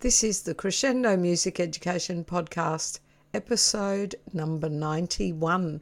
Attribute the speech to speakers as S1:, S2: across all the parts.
S1: This is the Crescendo Music Education Podcast, episode number 91.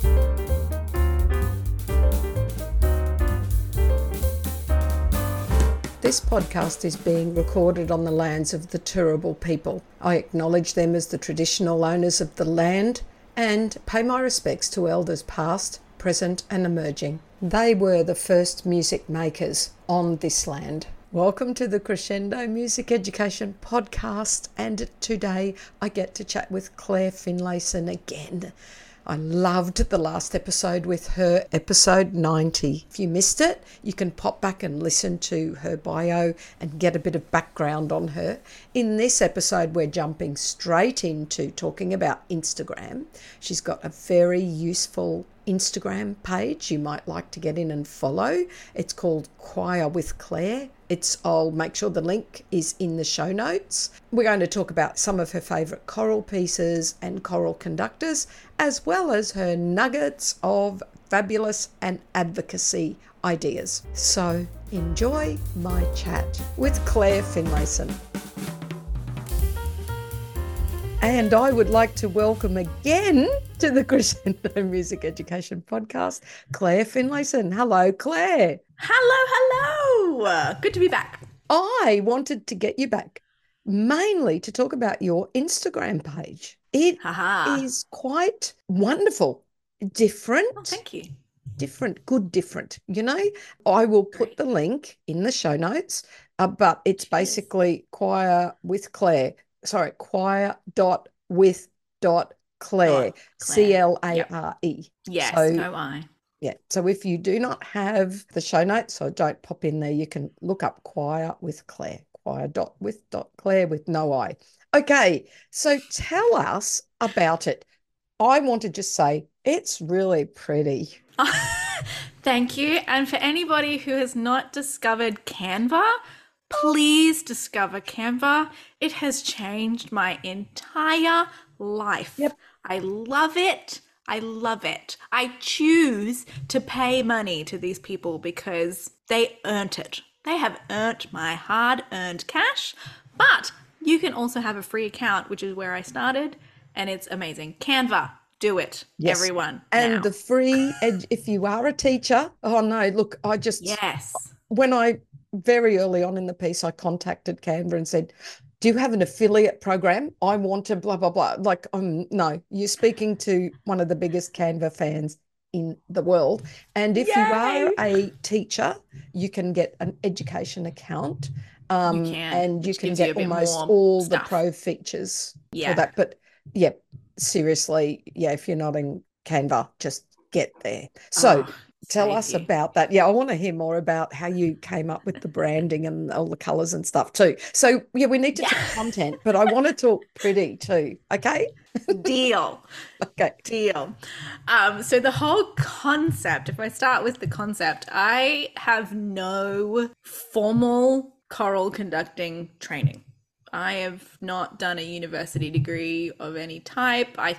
S1: This podcast is being recorded on the lands of the Turrbal people. I acknowledge them as the traditional owners of the land and pay my respects to elders past, present and emerging. They were the first music makers on this land. Welcome to the Crescendo Music Education Podcast, and today I get to chat with Claire Finlayson again. I loved the last episode with her, episode 90. If you missed it, you can pop back and listen to her bio and get a bit of background on her. In this episode, we're jumping straight into talking about Instagram. She's got a very useful Instagram page you might like to get in and follow. It's called Choir with Claire. I'll make sure the link is in the show notes. We're going to talk about some of her favourite choral pieces and choral conductors, as well as her nuggets of fabulous and advocacy ideas. So enjoy my chat with Claire Finlayson. And I would like to welcome again to the Crescendo Music Education Podcast, Claire Finlayson. Hello, Claire.
S2: Hello. Good to be back.
S1: I wanted to get you back mainly to talk about your Instagram page. It is quite wonderful, different.
S2: Oh, thank you.
S1: Different. You know, I will put the link in the show notes, but it's basically Choir with Claire. Sorry, choir.with.Claire, Claire.
S2: Yes,
S1: so,
S2: no I.
S1: Yeah, so if you do not have the show notes, so don't pop in there, you can look up Choir with Claire, choir.with.Claire with no I. Okay, so tell us about it. I want to just say it's really pretty.
S2: Thank you. And for anybody who has not discovered Canva, please discover Canva. It has changed my entire life.
S1: Yep.
S2: I love it. I choose to pay money to these people because they earned it. They have earned my hard-earned cash, but you can also have a free account, which is where I started, and it's amazing. Canva, do it, yes. Everyone.
S1: And
S2: now.
S1: The free, if you are a teacher, when very early on in the piece, I contacted Canva and said, do you have an affiliate program? I want to blah, blah, blah. No, you're speaking to one of the biggest Canva fans in the world. And if you are a teacher, you can get an education account. And you can get almost all the pro features for that. But yeah, seriously, if you're not in Canva, just get there. So tell us about that. Yeah, I want to hear more about how you came up with the branding and all the colours and stuff too. So, we need to talk content, but I want to talk pretty too, okay?
S2: Deal.
S1: Okay.
S2: Deal. So the whole concept, if I start with the concept, I have no formal choral conducting training. I have not done a university degree of any type. I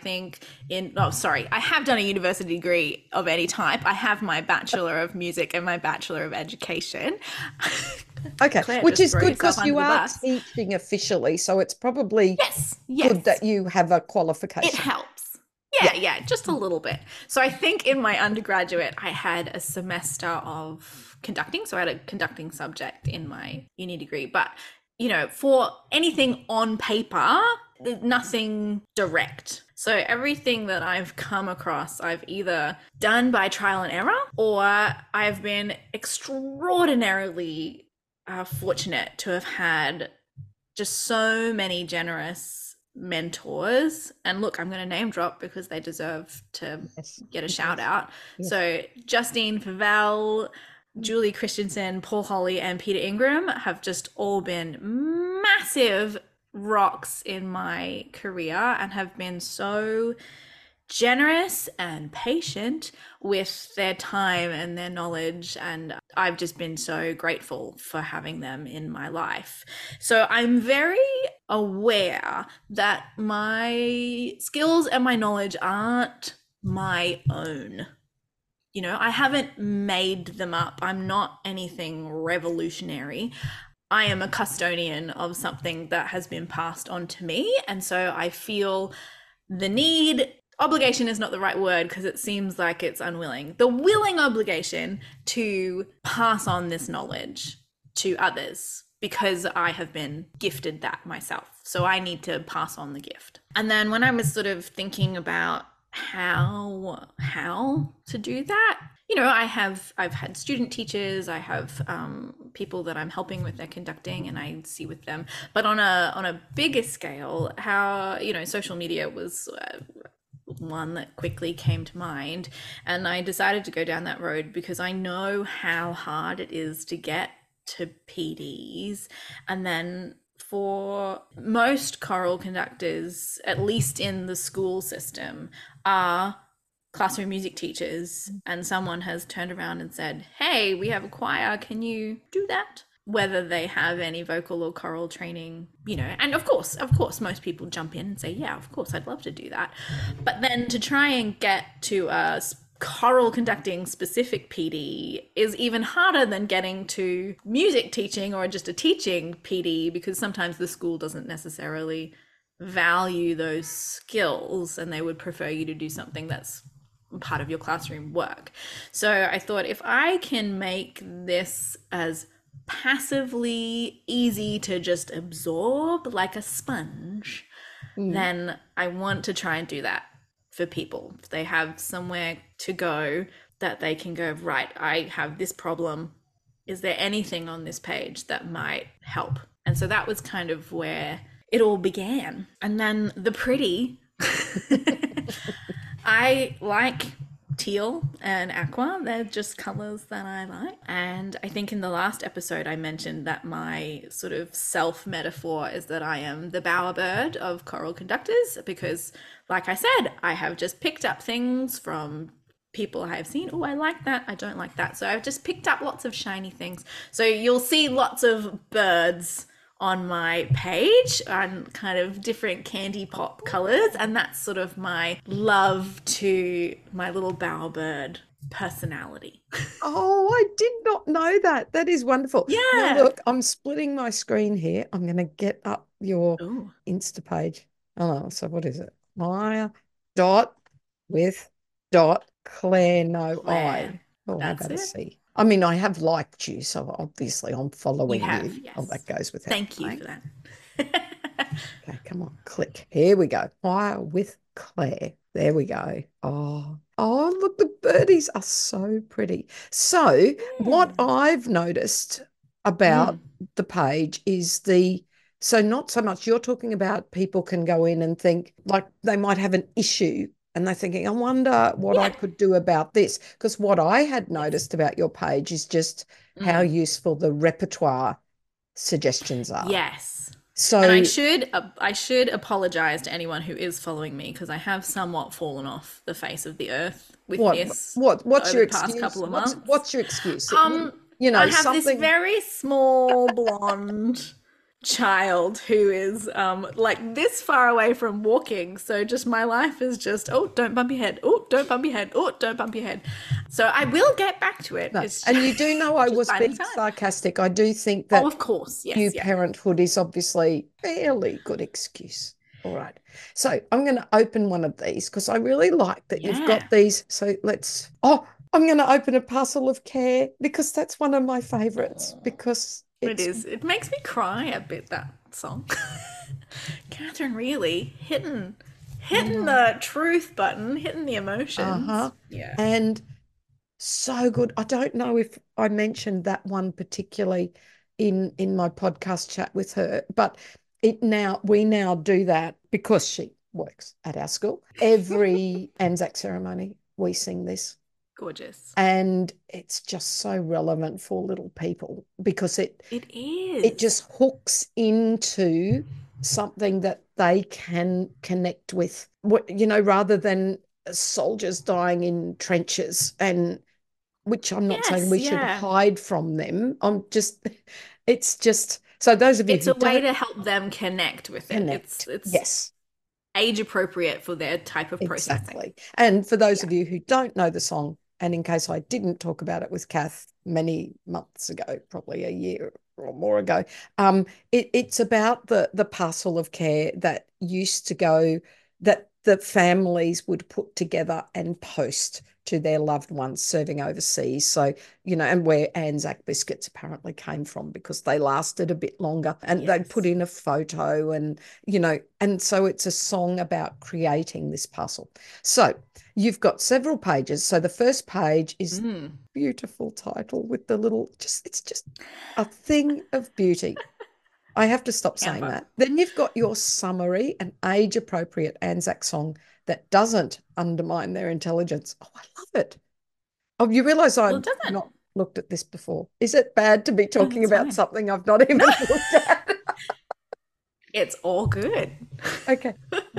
S2: have done a university degree of any type. I have my Bachelor of Music and my Bachelor of Education.
S1: Okay, which is good because you are teaching officially, so it's probably good that you have a qualification.
S2: It helps. Yeah, just a little bit. So I think in my undergraduate, I had a semester of conducting. So I had a conducting subject in my uni degree, but for anything on paper, nothing direct. So everything that I've come across, I've either done by trial and error, or I've been extraordinarily fortunate to have had just so many generous mentors. And look, I'm going to name drop because they deserve to get a shout out. Yes. So Justine Favell, Julie Christensen, Paul Holly, and Peter Ingram have just all been massive rocks in my career and have been so generous and patient with their time and their knowledge, and I've just been so grateful for having them in my life. So I'm very aware that my skills and my knowledge aren't my own. I haven't made them up. I'm not anything revolutionary. I am a custodian of something that has been passed on to me. And so I feel the need, obligation is not the right word because it seems like it's unwilling, the willing obligation to pass on this knowledge to others because I have been gifted that myself. So I need to pass on the gift. And then when I was sort of thinking about how to do that, I've had student teachers, I have people that I'm helping with their conducting, and I see with them. But on a bigger scale, how social media was one that quickly came to mind, and I decided to go down that road because I know how hard it is to get to PDs, and then for most choral conductors, at least in the school system, are classroom music teachers, and someone has turned around and said, hey, we have a choir, can you do that? Whether they have any vocal or choral training, and of course most people jump in and say, yeah, of course, I'd love to do that. But then to try and get to a choral conducting specific PD is even harder than getting to music teaching or just a teaching PD, because sometimes the school doesn't necessarily value those skills and they would prefer you to do something that's part of your classroom work. So I thought, if I can make this as passively easy to just absorb like a sponge, then I want to try and do that for people. If they have somewhere to go that they can go, right, I have this problem. Is there anything on this page that might help? And so that was kind of where it all began. And then the pretty, I like teal and aqua. They're just colors that I like. And I think in the last episode, I mentioned that my sort of self metaphor is that I am the bowerbird of choral conductors, because, like I said, I have just picked up things from people I have seen. Oh, I like that. I don't like that. So I've just picked up lots of shiny things. So you'll see lots of birds on my page on kind of different candy pop colors, and that's sort of my love to my little bowerbird personality.
S1: Oh, I did not know that. That is wonderful.
S2: Yeah.
S1: Now, look, I'm splitting my screen here. I'm going to get up your
S2: Ooh.
S1: Insta page. Oh, so what is it? Maya dot with dot Claire no
S2: Claire.
S1: I. Oh, how
S2: That's
S1: about a
S2: it.
S1: C? I mean, I have liked you, so obviously I'm following
S2: You have,
S1: you.
S2: yes.
S1: Oh, that goes without
S2: Thank you
S1: saying.
S2: for that.
S1: Okay, come on, click. Here we go. Fire with Claire. There we go. Oh, look, the birdies are so pretty. So, what I've noticed about the page is so not so much you're talking about people can go in and think like they might have an issue and they're thinking, I wonder what I could do about this. Because what I had noticed about your page is just how useful the repertoire suggestions are.
S2: Yes.
S1: So,
S2: and I should apologize to anyone who is following me, because I have somewhat fallen off the face of the earth with this
S1: what's
S2: over
S1: your
S2: the past
S1: excuse?
S2: couple of months.
S1: What's your excuse?
S2: I have
S1: something.
S2: this very small blonde child who is like this far away from walking, so just my life is just, oh, don't bump your head, oh, don't bump your head, oh, don't bump your head. So I will get back to it.
S1: No. And you do know I was being sarcastic. I do think that,
S2: of course, yes,
S1: new parenthood is obviously a fairly good excuse. All right. So I'm going to open one of these because I really like that you've got these. So I'm going to open a parcel of care because that's one of my favorites, because
S2: it is. It makes me cry a bit, that song. Catherine really hitting the truth button, hitting the emotions. Yeah.
S1: And so good. I don't know if I mentioned that one particularly in my podcast chat with her, but we now do that because she works at our school. Every Anzac ceremony, we sing this.
S2: Gorgeous.
S1: And it's just so relevant for little people because it
S2: is.
S1: It just hooks into something that they can connect with, rather than soldiers dying in trenches, and which I'm not saying we should hide from them. It's just, so those of you
S2: it's a way to help them connect with it. It's
S1: yes,
S2: age appropriate for their type of processing.
S1: Exactly. And for those of you who don't know the song, and in case I didn't talk about it with Kath many months ago, probably a year or more ago. It's about the parcel of care that used to go, that the families would put together and post to their loved ones serving overseas. So, and where Anzac biscuits apparently came from, because they lasted a bit longer, and they'd put
S2: Yes.
S1: in a photo, and so it's a song about creating this parcel. So you've got several pages. So the first page is
S2: Mm.
S1: beautiful title with the little, just, it's just a thing of beauty. I have to stop saying
S2: Canva.
S1: that. Then you've got your summary, an age appropriate Anzac song that doesn't undermine their intelligence. Oh, I love it. Oh, you realize
S2: Well,
S1: I've
S2: it doesn't.
S1: not looked at this before. Is it bad to be
S2: No,
S1: talking
S2: that's
S1: about
S2: fine.
S1: something I've not
S2: No,
S1: even looked at?
S2: it's all good.
S1: Okay.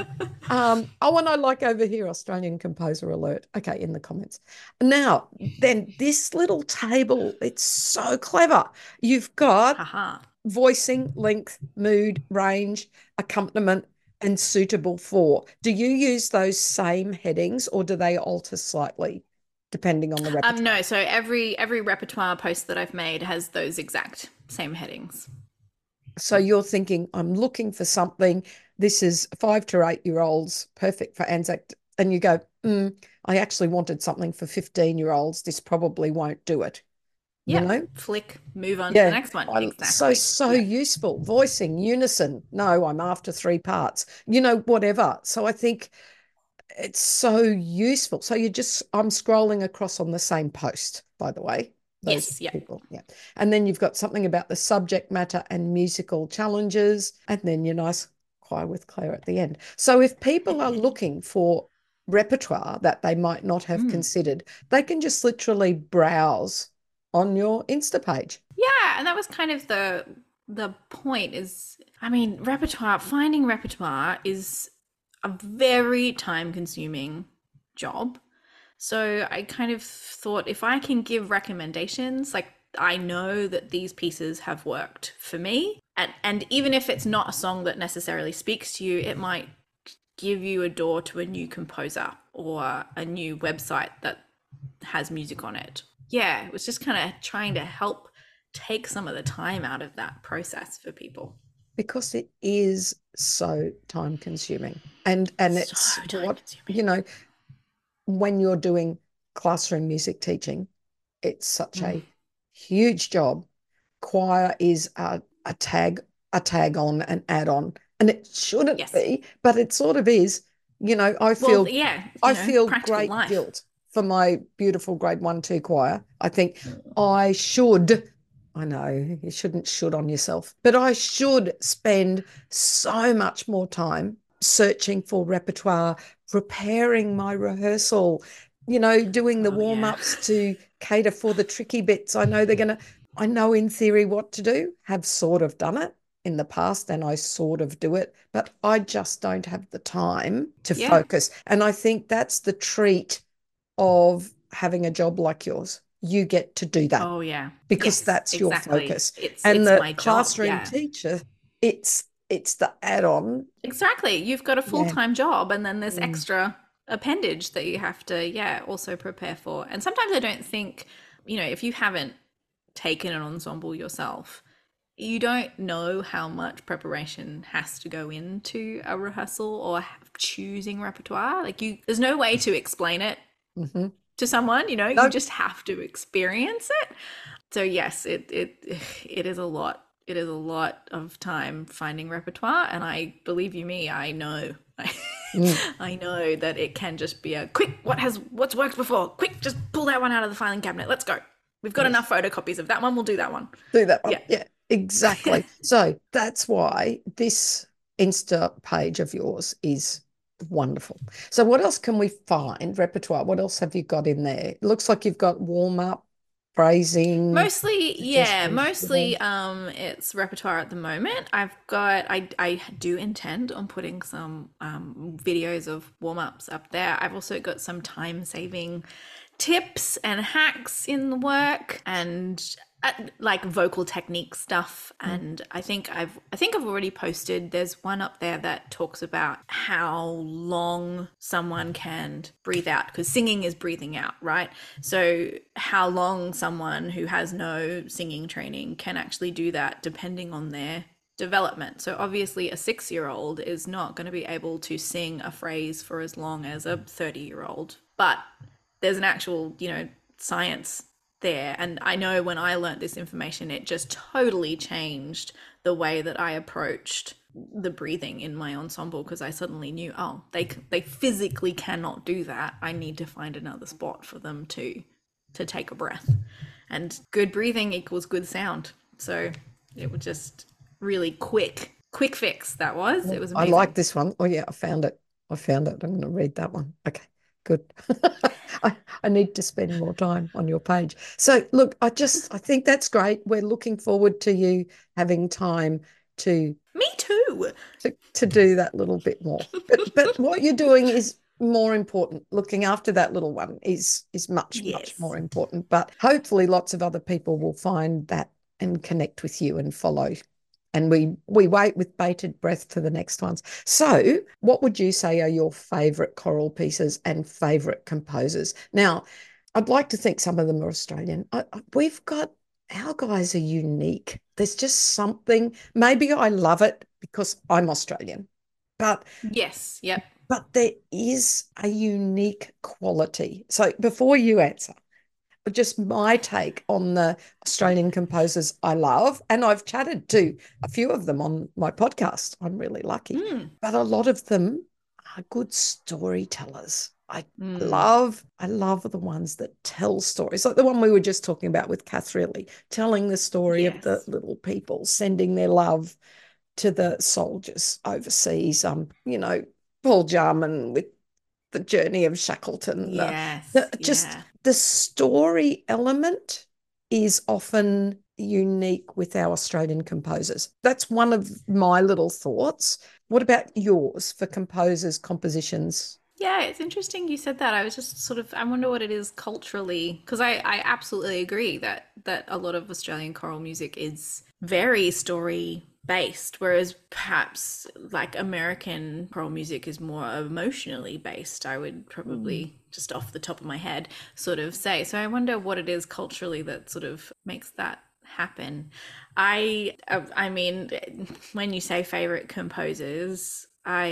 S1: Oh, and I like over here, Australian composer alert. Okay, in the comments. Now, then this little table, it's so clever. You've got
S2: Haha.
S1: voicing, length, mood, range, accompaniment, and suitable for. Do you use those same headings, or do they alter slightly depending on the repertoire?
S2: No, so every repertoire post that I've made has those exact same headings.
S1: So you're thinking, I'm looking for something. This is 5 to 8 year olds, perfect for Anzac. And you go, I actually wanted something for 15-year-olds. This you won't do it, you
S2: Yep.
S1: know?
S2: Flick, move on to the
S1: Yeah.
S2: next one.
S1: So,
S2: Exactly.
S1: so
S2: Yeah.
S1: useful. Voicing, unison. No, I'm after 3 parts, whatever. So I think it's so useful. So I'm scrolling across on the same post, by the way, those
S2: Yes. Yeah.
S1: people. Yeah. And then you've got something about the subject matter and musical challenges, and then your nice choir with Claire at the end. So if people are looking for repertoire that they might not have
S2: Mm.
S1: considered, they can just literally browse on your Insta page.
S2: Yeah, and that was kind of the point is, I mean, finding repertoire is a very time consuming job. So I kind of thought if I can give recommendations, like I know that these pieces have worked for me. And even if it's not a song that necessarily speaks to you, it might give you a door to a new composer or a new website that has music on it. Yeah, it was just kind of trying to help take some of the time out of that process for people.
S1: Because it is so time consuming. And
S2: So
S1: it's
S2: time
S1: what,
S2: consuming.
S1: you know, when you're doing classroom music teaching, it's such
S2: Mm.
S1: a huge job. Choir is a tag on, an add on, and it shouldn't
S2: Yes.
S1: be, but it sort of is. I
S2: Well,
S1: feel
S2: yeah,
S1: I feel
S2: practical
S1: great
S2: life.
S1: guilt for my beautiful grade 1 2 choir. I think I should. I know you shouldn't should on yourself, but I should spend so much more time searching for repertoire, preparing my rehearsal, doing the
S2: Oh,
S1: warm
S2: yeah.
S1: ups to cater for the tricky bits. I know in theory what to do, have sort of done it in the past, and I sort of do it, but I just don't have the time to
S2: Yeah.
S1: focus. And I think that's the treat of having a job like yours. You get to do that
S2: Oh, yeah.
S1: because
S2: Yes,
S1: that's your
S2: exactly.
S1: focus.
S2: It's
S1: And
S2: it's
S1: the
S2: my job.
S1: classroom
S2: Yeah.
S1: teacher, it's the add-on.
S2: Exactly. You've got a
S1: Yeah.
S2: full-time job and then this
S1: Mm.
S2: extra appendage that you have to, yeah, also prepare for. And sometimes I don't think, if you haven't taken an ensemble yourself, you don't know how much preparation has to go into a rehearsal or choosing repertoire. Like there's no way to explain it
S1: Mm-hmm.
S2: to someone, you
S1: No,
S2: just have to experience it. So yes, it is a lot. It is a lot of time finding repertoire, and I believe you me, I know.
S1: mm,
S2: I know that it can just be a quick what's worked before? Quick, just pull that one out of the filing cabinet. Let's go. We've got enough
S1: yes,
S2: photocopies of that one. We'll do that one.
S1: do that one.
S2: Yeah.
S1: Yeah, exactly. So that's why this Insta page of yours is wonderful. So what else can we find? Repertoire. What else have you got in there? It looks like you've got warm up, phrasing,
S2: Mostly, yeah,
S1: suggestions.
S2: mostly it's repertoire at the moment. I do intend on putting some videos of warm-ups up there. I've also got some time-saving tips and hacks in the work, and like vocal technique stuff, and I think I've already posted. There's one up there that talks about how long someone can breathe out, because singing is breathing out, right? So how long someone who has no singing training can actually do that depending on their development. So obviously a 6-year-old is not going to be able to sing a phrase for as long as a 30-year-old, but there's an actual, science there. And I know when I learnt this information, it just totally changed the way that I approached the breathing in my ensemble, because I suddenly knew, oh, they physically cannot do that. I need to find another spot for them to take a breath. And good breathing equals good sound. So it was just really quick fix. That was, it was amazing.
S1: I like this one. Oh yeah, I found it. I'm going to read that one. Okay, good. I need to spend more time on your page. So look, I think that's great. We're looking forward to you having time to
S2: Me too.
S1: to do that little bit more. But what you're doing is more important. Looking after that little one is much more important. But hopefully lots of other people will find that and connect with you and follow. And we wait with bated breath for the next ones. So what would you say are your favourite choral pieces and favourite composers? Now, I'd like to think some of them are Australian. Our guys are unique. There's just something, maybe I love it because I'm Australian, but
S2: yes, yep.
S1: But there is a unique quality. So before you answer, just my take on the Australian composers I love, and I've chatted to a few of them on my podcast. I'm really lucky. But a lot of them are good storytellers. I love the ones that tell stories, like the one we were just talking about with Kath Riley, telling the story of the little people, sending their love to the soldiers overseas. Paul Jarman with the Journey of Shackleton. The story element is often unique with our Australian composers. That's one of my little thoughts. What about yours for composers, compositions?
S2: Yeah, it's interesting you said that. I was just I wonder what it is culturally, because I absolutely agree that a lot of Australian choral music is very story based, whereas perhaps like American choral music is more emotionally based. I would probably just off the top of my head sort of say. So I wonder what it is culturally that sort of makes that happen. I mean, when you say favorite composers,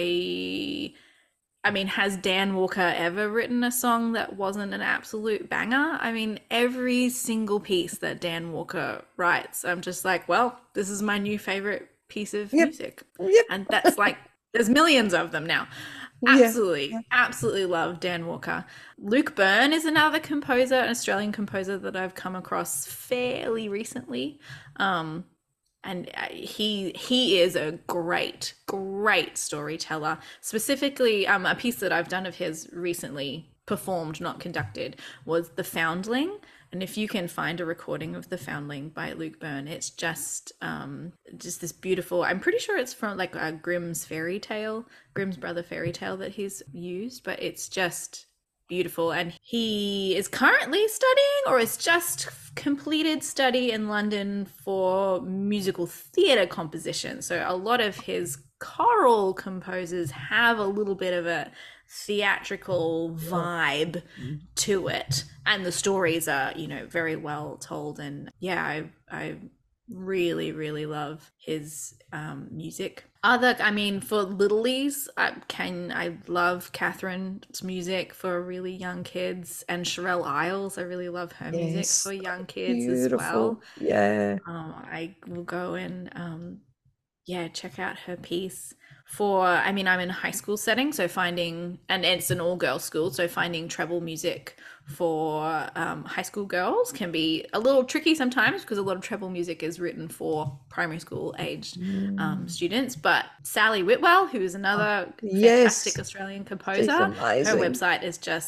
S2: I mean, has Dan Walker ever written a song that wasn't an absolute banger? I mean, every single piece that Dan Walker writes, I'm just like, well, this is my new favorite piece of music.
S1: Yep.
S2: And that's like, there's millions of them now. Absolutely love Dan Walker. Luke Byrne is another composer, an Australian composer that I've come across fairly recently. And he is a great storyteller. Specifically, a piece that I've done of his recently performed, not conducted, was The Foundling. And if you can find a recording of The Foundling by Luke Byrne, it's just this beautiful, I'm pretty sure it's from like a Grimm's Brother fairy tale that he's used, but it's just beautiful. And he is currently studying, or has just completed study in London for musical theatre composition. So a lot of his choral composers have a little bit of a theatrical vibe to it, and the stories are very well told. And I really love his music. For littlies, I love Catherine's music for really young kids, and Sherelle Isles, I really love her music for young kids as well. I will go and check out her piece. I'm in a high school setting, so and it's an all-girls school, so finding treble music for high school girls can be a little tricky sometimes, because a lot of treble music is written for primary school aged students. But Sally Whitwell, who is another fantastic Australian composer, her website is just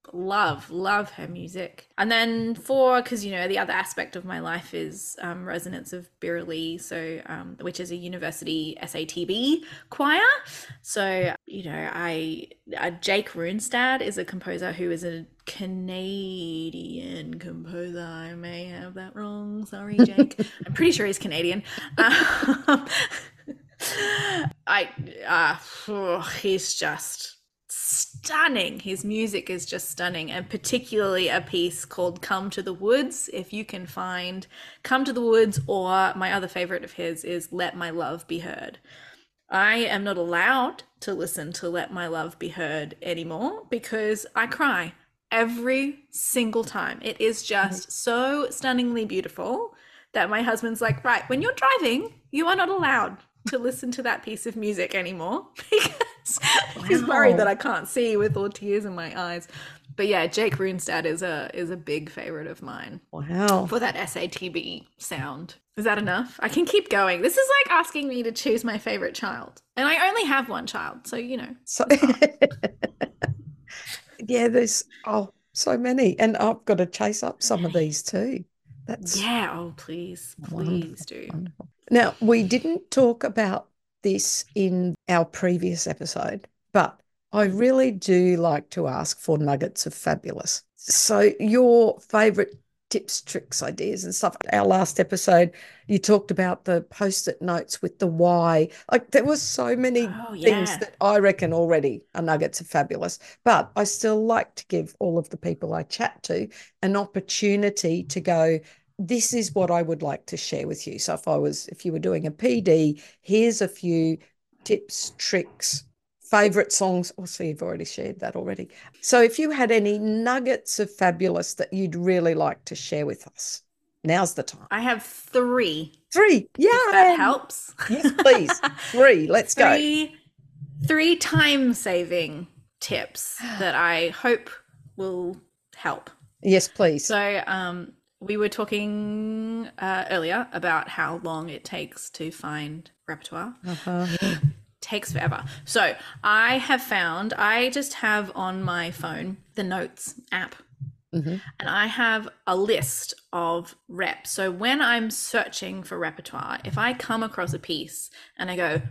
S2: love her music. And then because the other aspect of my life is Resonance of Birrelly, so which is a university SATB choir. So Jake Runestad is a composer who is a Canadian composer. I may have that wrong, sorry Jake. I'm pretty sure he's Canadian. He's just stunning. His music is just stunning, and particularly a piece called Come to the Woods. If you can find Come to the Woods, or my other favorite of his is Let My Love Be Heard. I am not allowed to listen to Let My Love Be Heard anymore because I cry every single time. It is just so stunningly beautiful that my husband's like, right, when you're driving, you are not allowed to listen to that piece of music anymore because he's worried that I can't see with all tears in my eyes. But yeah, Jake Runestad is a big favorite of mine.
S1: Wow.
S2: For that SATB sound. Is that enough? I can keep going. This is like asking me to choose my favorite child. And I only have one child, so
S1: So yeah, there's so many. And I've got to chase up some of these too.
S2: Please do.
S1: Wonderful. Now, we didn't talk about this in our previous episode, but I really do like to ask for nuggets of fabulous. So your favorite tips, tricks, ideas and stuff. Our last episode, you talked about the post-it notes with the why. Like there was so many things that I reckon already are nuggets of fabulous, but I still like to give all of the people I chat to an opportunity to go, this is what I would like to share with you. So if you were doing a PD, here's a few tips, tricks, favorite songs. So you've already shared that already. So if you had any nuggets of fabulous that you'd really like to share with us, now's the time.
S2: I have 3.
S1: 3. Yeah.
S2: If that helps.
S1: Yes, please. 3. Let's go.
S2: 3 time-saving tips that I hope will help.
S1: Yes, please.
S2: So we were talking earlier about how long it takes to find repertoire. Takes forever. So I have found, I just have on my phone the Notes app, and I have a list of reps. So when I'm searching for repertoire, if I come across a piece and I go,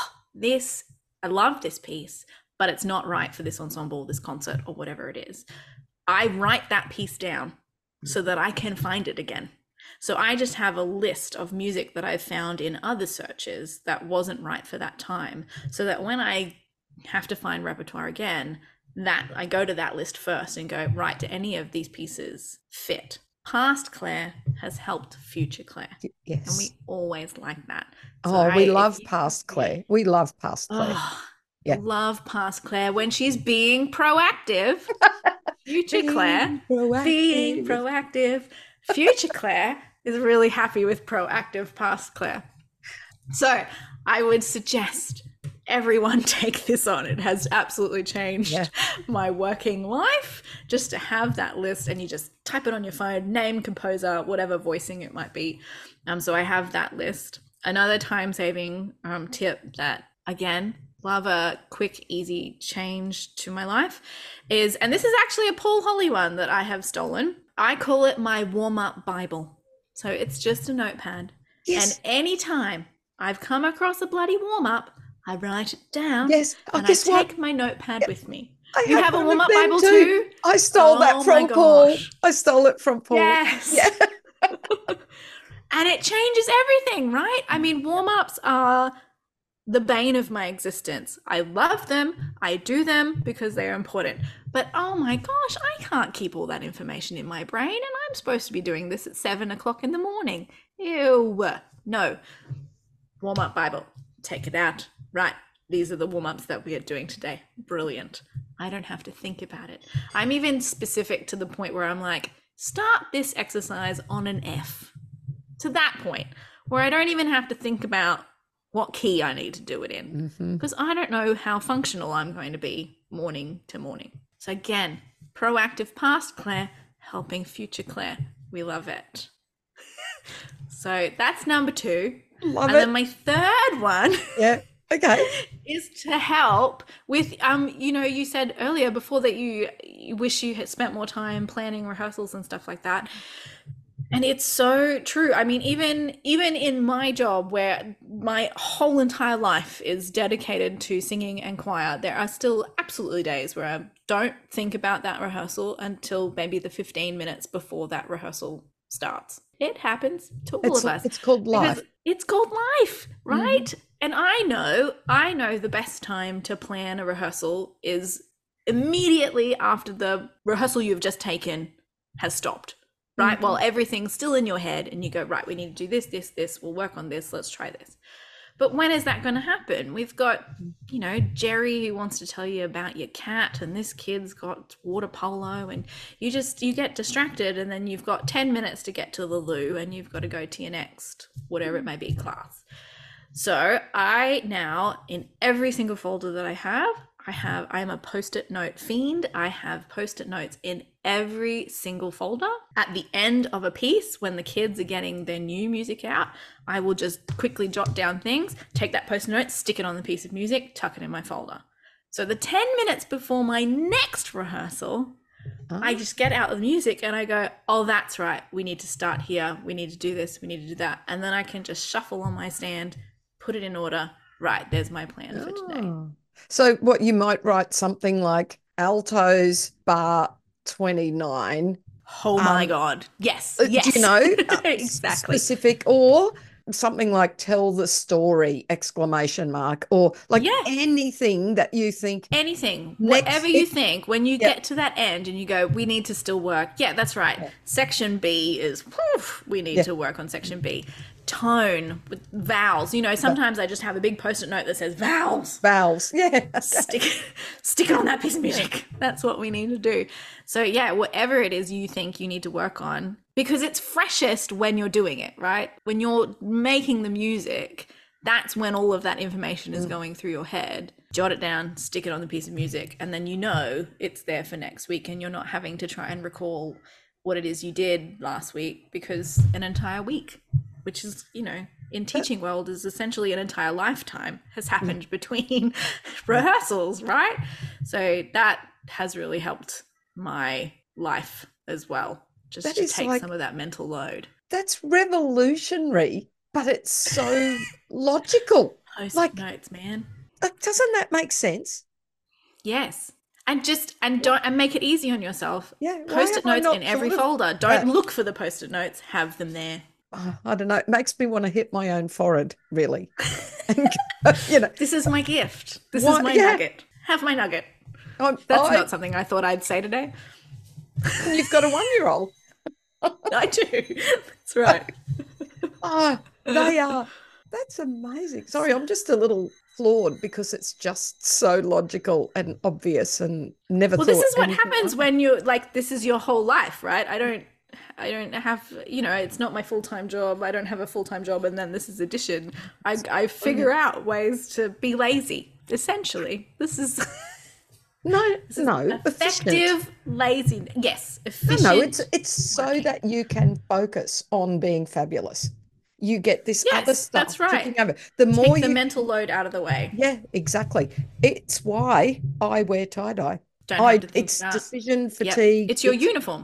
S2: I love this piece, but it's not right for this ensemble, this concert, or whatever it is, I write that piece down so that I can find it again. So I just have a list of music that I've found in other searches that wasn't right for that time, so that when I have to find repertoire again, that I go to that list first and go, right, do any of these pieces fit? Past Claire has helped future Claire.
S1: Yes.
S2: And we always like that. So
S1: we love Past Claire. We love Past Claire.
S2: Love Past Claire when she's being proactive. Future Claire being proactive. Future Claire is really happy with proactive Past Claire. So I would suggest everyone take this on. It has absolutely changed my working life, just to have that list, and you just type it on your phone, name, composer, whatever voicing it might be. So I have that list. Another time-saving tip that, again, love a quick, easy change to my life is, and this is actually a Paul Holly one that I have stolen. I call it my warm-up Bible. So it's just a notepad. Yes. And anytime I've come across a bloody warm-up, I write it down.
S1: Yes.
S2: And I take my notepad with me.
S1: You
S2: have a warm-up Bible too?
S1: I stole that from Paul. I stole it from Paul.
S2: Yes. Yeah. And it changes everything, right? I mean, warm-ups are the bane of my existence. I love them. I do them because they're important. But oh my gosh, I can't keep all that information in my brain, and I'm supposed to be doing this at 7 o'clock in the morning. Ew. No. Warm-up Bible. Take it out. Right. These are the warm-ups that we are doing today. Brilliant. I don't have to think about it. I'm even specific to the point where I'm like, start this exercise on an F. To that point where I don't even have to think about what key I need to do it in, because I don't know how functional I'm going to be morning to morning. So again, proactive Past Claire, helping future Claire. We love it. So that's number 2.
S1: Love
S2: and
S1: it.
S2: then my third one
S1: Okay.
S2: is to help with you said earlier before that you wish you had spent more time planning rehearsals and stuff like that. And it's so true. I mean, even in my job where my whole entire life is dedicated to singing and choir, there are still absolutely days where I don't think about that rehearsal until maybe the 15 minutes before that rehearsal starts. It happens to all of us
S1: It's called
S2: because
S1: life.
S2: it's called life,
S1: Mm-hmm.
S2: right? And I know the best time to plan a rehearsal is immediately after the rehearsal you've just taken has stopped, right?
S1: Mm-hmm.
S2: While everything's still in your head and you go, right, we need to do this, this, this, we'll work on this, let's try this. But when is that going to happen? We've got, Jerry who wants to tell you about your cat, and this kid's got water polo, and you get distracted, and then you've got 10 minutes to get to the loo, and you've got to go to your next, whatever it may be, class. So I now, in every single folder that I am a post-it note fiend. I have post-it notes in every single folder. At the end of a piece, when the kids are getting their new music out, I will just quickly jot down things, take that post-it note, stick it on the piece of music, tuck it in my folder. So the 10 minutes before my next rehearsal, I just get out the music and I go, oh, that's right. We need to start here. We need to do this. We need to do that. And then I can just shuffle on my stand, put it in order. Right, there's my plan for today.
S1: So what you might write something like altos bar 29.
S2: Oh my God. Yes.
S1: Do you
S2: Yes.
S1: know,
S2: Exactly.
S1: specific, or something like tell the story exclamation mark, or like
S2: Yeah.
S1: anything that you think
S2: Anything, whatever
S1: next.
S2: you think, when you
S1: Yep.
S2: get to that end and you go, we need to still work. Yeah, that's right.
S1: Yeah.
S2: Section B is, whew, we need
S1: Yeah.
S2: to work on section B. Tone with vowels. Sometimes I just have a big post-it note that says vowels.
S1: Vowels. Yeah.
S2: Stick it on that piece of music. That's what we need to do. So yeah, whatever it is you think you need to work on, because it's freshest when you're doing it, right? When you're making the music, that's when all of that information is going through your head. Jot it down, stick it on the piece of music, and then it's there for next week, and you're not having to try and recall what it is you did last week, because an entire week, which is, in teaching world, is essentially an entire lifetime, has happened between rehearsals, right? So that has really helped my life as well, just to take some of that mental load.
S1: That's revolutionary, but it's so logical.
S2: Post-it notes, man.
S1: Doesn't that make sense?
S2: Yes. And make it easy on yourself.
S1: Yeah.
S2: Post-it notes in every folder. Don't look for the post-it notes, have them there.
S1: I don't know. It makes me want to hit my own forehead, really.
S2: This is my gift. This is my nugget. Have my nugget. That's not something I thought I'd say today.
S1: You've got a 1-year-old.
S2: I do. That's right.
S1: They are. That's amazing. Sorry, I'm just a little flawed because it's just so logical and obvious and never thought.
S2: Well, this is what happens when you're like, this is your whole life, right? I don't have, it's not my full-time job. I don't have a full-time job, and then this is addition. I figure out ways to be lazy, essentially. This is
S1: no
S2: effective lazy. Yes, efficient.
S1: No, it's so that you can focus on being fabulous. You get this other stuff.
S2: That's right.
S1: Over. The more
S2: Take the mental load out of the way.
S1: Yeah, exactly. It's why I wear tie-dye. It's decision fatigue.
S2: Yep. It's your uniform.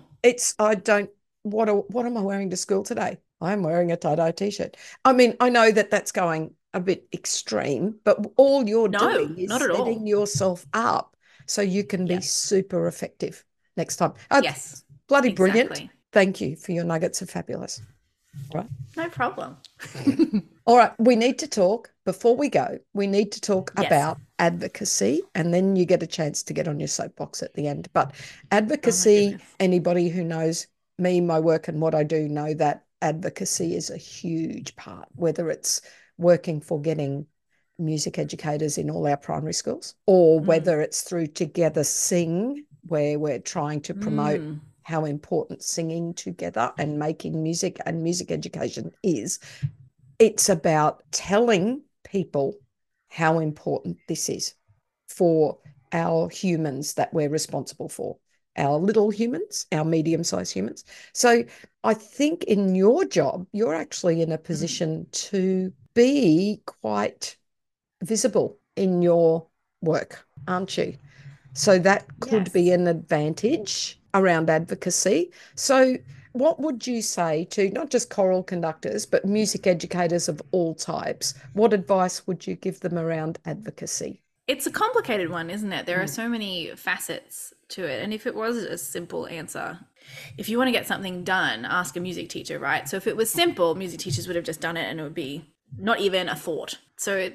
S1: What am I wearing to school today? I'm wearing a tie-dye t-shirt. I mean, I know that that's going a bit extreme, but all you're doing is setting yourself up so you can be super effective next time.
S2: Yes.
S1: Bloody brilliant. Thank you for your nuggets of fabulous. Right.
S2: No problem.
S1: All right. We need to talk before we go. We need to talk about advocacy, and then you get a chance to get on your soapbox at the end. But advocacy, anybody who knows me, my work and what I do know that advocacy is a huge part, whether it's working for getting music educators in all our primary schools, or whether it's through Together Sing, where we're trying to promote how important singing together and making music and music education is. It's about telling people how important this is for our humans that we're responsible for, our little humans, our medium-sized humans. So I think in your job, you're actually in a position to be quite visible in your work, aren't you? So that could be
S2: Yes.
S1: an advantage around advocacy. So, what would you say to not just choral conductors, but music educators of all types? What advice would you give them around advocacy?
S2: It's a complicated one, isn't it? There are
S1: Mm.
S2: so many facets to it. And if it was a simple answer, if you want to get something done, ask a music teacher, right? So if it was simple, music teachers would have just done it and it would be not even a thought. So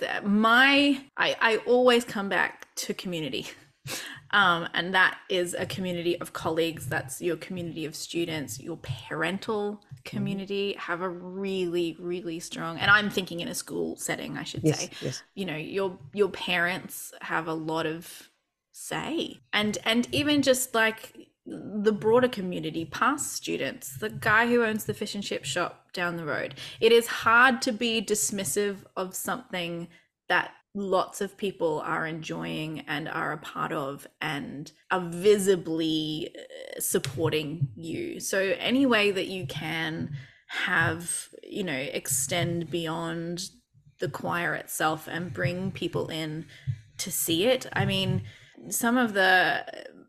S2: I always come back to community. And that is a community of colleagues. That's your community of students, your parental community have a really, really strong, and I'm thinking in a school setting, I should
S1: Yes,
S2: say,
S1: yes.
S2: you know, your parents have a lot of say. And even just like the broader community, past students, the guy who owns the fish and chip shop down the road. It is hard to be dismissive of something that lots of people are enjoying and are a part of and are visibly supporting you. So any way that you can have, you know, extend beyond the choir itself and bring people in to see it. I mean, some of the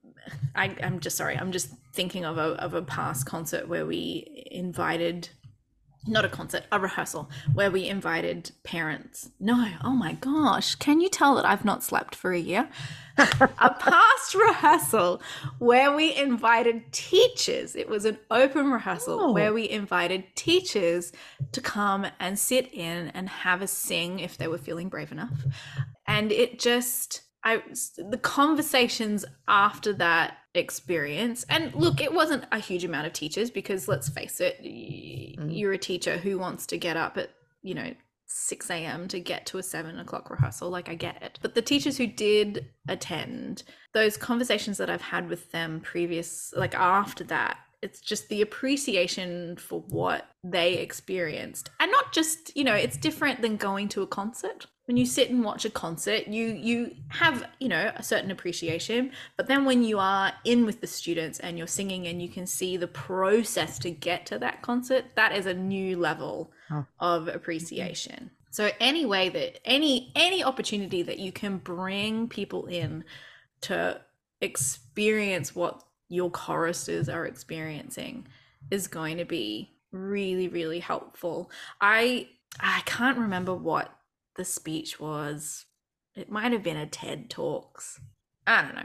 S2: I'm just sorry, I'm just thinking of a past concert where we invited, not a concert, a rehearsal where we invited parents. No, oh my gosh, can you tell that I've not slept for a year? A past rehearsal where we invited teachers. It was an open rehearsal where we invited teachers to come and sit in and have a sing if they were feeling brave enough. And it just, the conversations after that experience, and look, it wasn't a huge amount of teachers because let's face it, you're a teacher who wants to get up at, you know, 6 a.m. to get to a 7 o'clock rehearsal. Like, I get it. But the teachers who did attend, those conversations that I've had with them previous, like after that, it's just the appreciation for what they experienced. And not just, you know, it's different than going to a concert. When you sit and watch a concert, you have, you know, a certain appreciation, but then when you are in with the students and you're singing and you can see the process to get to that concert, that is a new level of appreciation. So any way that any opportunity that you can bring people in to experience what your choristers are experiencing is going to be really, really helpful. I can't remember what the speech was. It might have been a TED Talks. I don't know.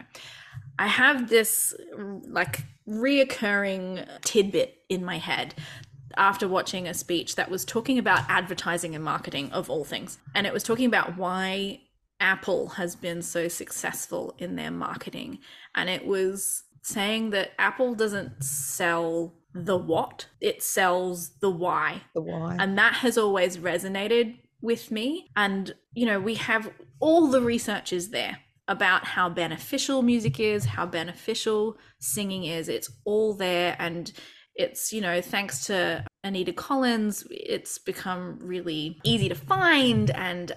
S2: I have this like reoccurring tidbit in my head after watching a speech that was talking about advertising and marketing of all things. And it was talking about why Apple has been so successful in their marketing. And it was saying that Apple doesn't sell the what, it sells the why.
S1: The why.
S2: And that has always resonated with me. And, you know, we have all the research is there about how beneficial music is, how beneficial singing is. It's all there. And it's, you know, thanks to Anita Collins, it's become really easy to find and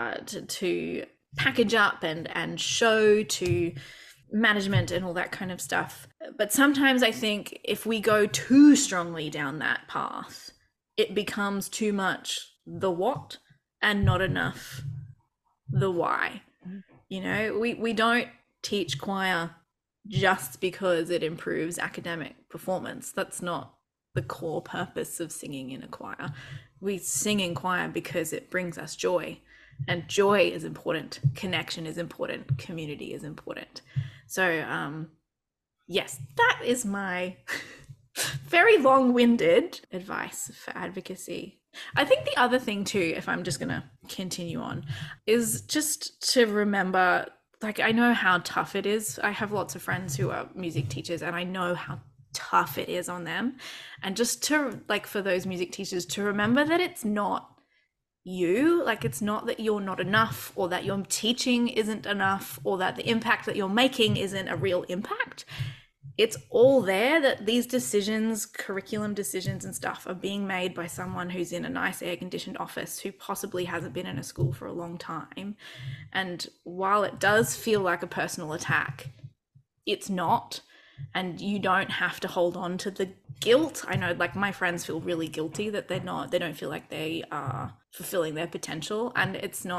S2: to package up and show to management and all that kind of stuff. But sometimes I think if we go too strongly down that path, it becomes too much the what and not enough the why. You know, we don't teach choir just because it improves academic performance. That's not the core purpose of singing in a choir. We sing in choir because it brings us joy, and joy is important, connection is important, community is important. So yes, that is my very long-winded advice for advocacy. I think the other thing too, if I'm just going to continue on, is just to remember, like, I know how tough it is. I have lots of friends who are music teachers and I know how tough it is on them. And just to, like, for those music teachers to remember that it's not you, like, it's not that you're not enough or that your teaching isn't enough or that the impact that you're making isn't a real impact. It's all there, that these decisions, curriculum decisions and stuff, are being made by someone who's in a nice air-conditioned office who possibly hasn't been in a school for a long time. And while it does feel like a personal attack, it's not. And you don't have to hold on to the guilt. I know, like, my friends feel really guilty that they don't feel like they are fulfilling their potential. And it's not,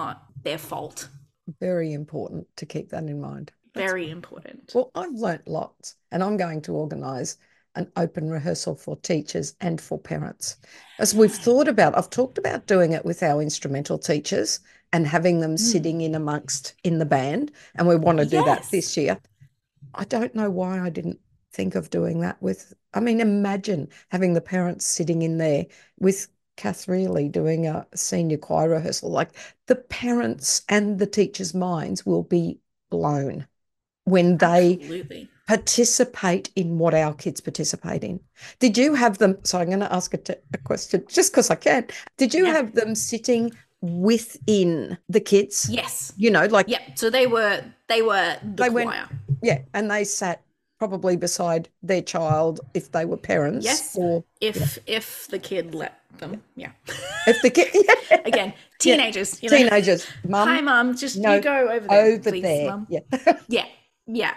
S2: their fault.
S1: Very important to keep that in mind.
S2: Very important.
S1: Well, I've learnt lots, and I'm going to organise an open rehearsal for teachers and for parents. As I've talked about doing it with our instrumental teachers and having them sitting in the band, and we want to do that this year. I don't know why I didn't think of doing that imagine having the parents sitting in there with Kath Reilly doing a senior choir rehearsal. Like, the parents and the teachers' minds will be blown when they participate in what our kids participate in. Did you have them? So I'm going to ask a question just because I can. Did you have them sitting within the kids?
S2: Yes.
S1: So
S2: they were the choir.
S1: And they sat probably beside their child if they were parents.
S2: Yes. Or if the kid let them. Yeah.
S1: If the kid
S2: again, teenagers.
S1: Teenagers. Mum.
S2: Hi, Mum. Just you go over there.
S1: Over please, there.
S2: Mum.
S1: Yeah.
S2: Yeah.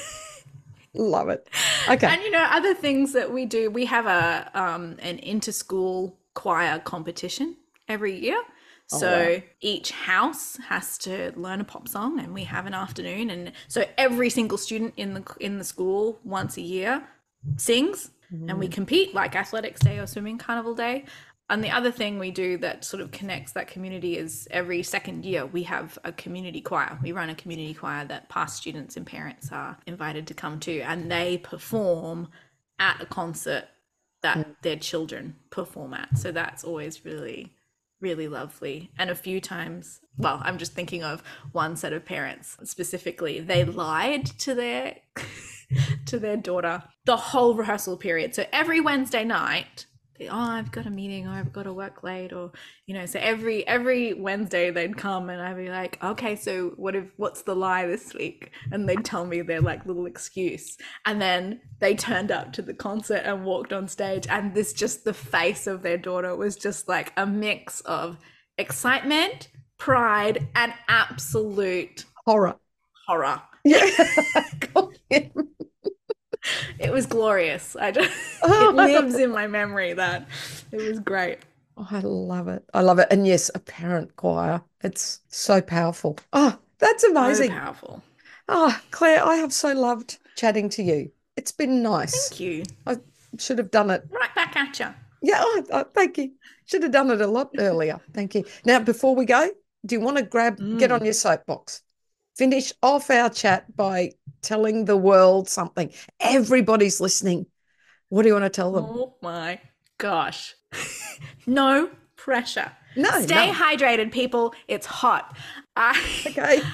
S1: Love it. Okay.
S2: And other things that we do, we have an inter-school choir competition every year. So each house has to learn a pop song, and we have an afternoon, and so every single student in the school once a year sings, and we compete like athletics day or swimming carnival day. And the other thing we do that sort of connects that community is every second year we have a community choir. We run a community choir that past students and parents are invited to come to, and they perform at a concert that their children perform at. So that's always really, really lovely. And a few times, well, I'm just thinking of one set of parents specifically, they lied to their to their daughter the whole rehearsal period. So every Wednesday night, I've got a meeting, or I've got to work late, or so every Wednesday they'd come and I'd be like, okay, so what's the lie this week? And they'd tell me their like little excuse, and then they turned up to the concert and walked on stage, and the face of their daughter was just like a mix of excitement, pride, and absolute
S1: horror.
S2: Yeah. It was glorious. It lives in my memory that it was great.
S1: Oh, I love it. And yes, a parent choir. It's so powerful. Oh, that's amazing.
S2: So powerful.
S1: Oh, Claire, I have so loved chatting to you. It's been nice.
S2: Thank you.
S1: I should have done it.
S2: Right back at you.
S1: Yeah, thank you. Should have done it a lot earlier. Thank you. Now, before we go, do you want to get on your soapbox? Finish off our chat by telling the world something. Everybody's listening. What do you want to tell them?
S2: Oh my gosh. No pressure. Stay hydrated, people. It's hot.
S1: Okay.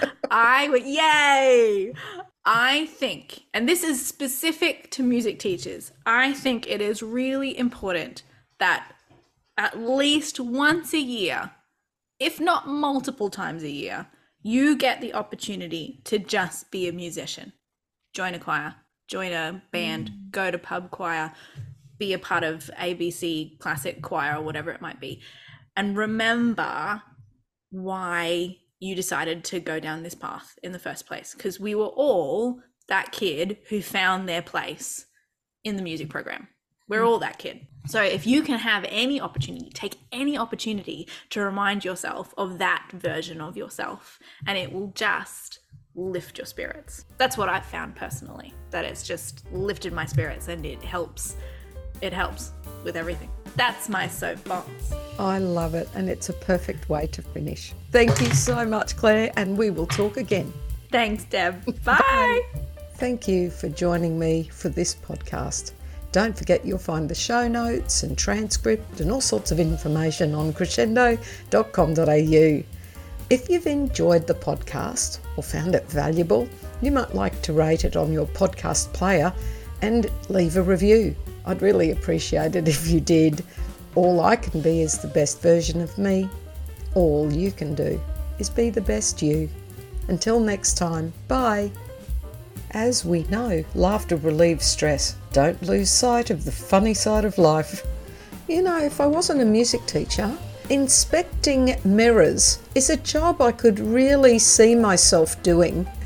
S2: Yay. I think, and this is specific to music teachers, I think it is really important that at least once a year, if not multiple times a year, you get the opportunity to just be a musician. Join a choir, join a band, go to pub choir, be a part of ABC classic choir or whatever it might be. And remember why you decided to go down this path in the first place. Because we were all that kid who found their place in the music program. We're all that kid. So if you can have any opportunity, take any opportunity to remind yourself of that version of yourself, and it will just lift your spirits. That's what I've found personally, that it's just lifted my spirits, and it helps with everything. That's my soapbox.
S1: I love it, and it's a perfect way to finish. Thank you so much, Claire, and we will talk again.
S2: Thanks, Deb. Bye.
S1: Thank you for joining me for this podcast. Don't forget you'll find the show notes and transcript and all sorts of information on crescendo.com.au. If you've enjoyed the podcast or found it valuable, you might like to rate it on your podcast player and leave a review. I'd really appreciate it if you did. All I can be is the best version of me. All you can do is be the best you. Until next time, bye. As we know, laughter relieves stress. Don't lose sight of the funny side of life. If I wasn't a music teacher, inspecting mirrors is a job I could really see myself doing